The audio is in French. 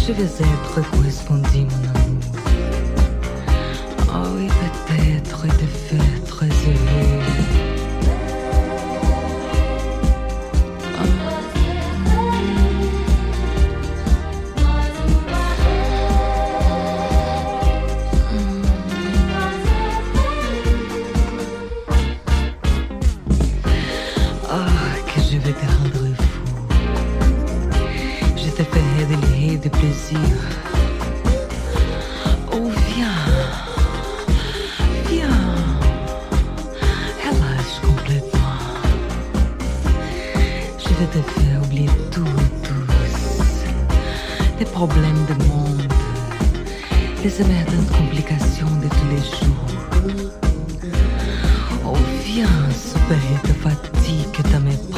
Je vais être correspondu, mon amour. Oh oui, peut-être te faire très heureux. Je vais te rendre fou. Je te ferai délirer de plaisir. Oh, viens, viens, relâche complètement. Je vais te faire oublier tout, tous les problèmes du monde, les émergentes complications de tous les jours. Oh, viens, supérer ta fatigue, ta méthode.